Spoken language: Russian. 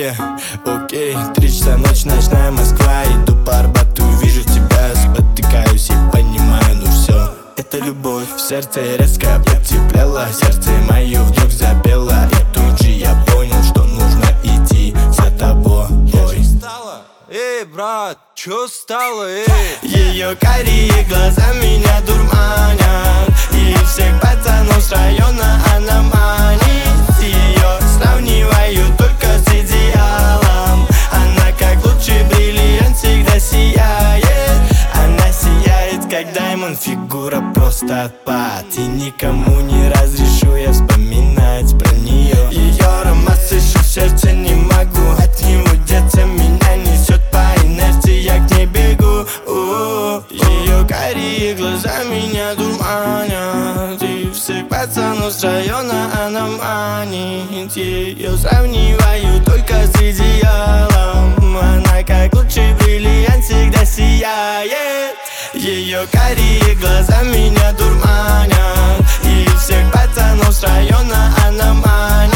окей 3 часа ночи, ночная Москва. Иду по Арбату, вижу тебя, спотыкаюсь и понимаю, ну все. Это любовь, в сердце резко потеплело, сердце мое вдруг запело. И тут же я понял, что нужно идти за тобой. Эй, брат, чё стало, эй? Ее карие глаза меня дурманят, и всех пацанов с района она манит. Ее сравниваю только с идеалом. Она как лучший бриллиант всегда сияет. Она сияет как даймонд, фигура просто отпад. И никому не разрешу я вспоминать про нее. Ее аромат слышу в сердце, не могу от него деться. Меня несет по инерции, я к ней бегу. Ее карие глаза меня дурманят, и всех пацанов с района она манит. Ее сравниваю только с идеалом. Она как лучший бриллиант всегда сияет. Ее карие глаза меня дурманят, и всех пацанов с района она манит.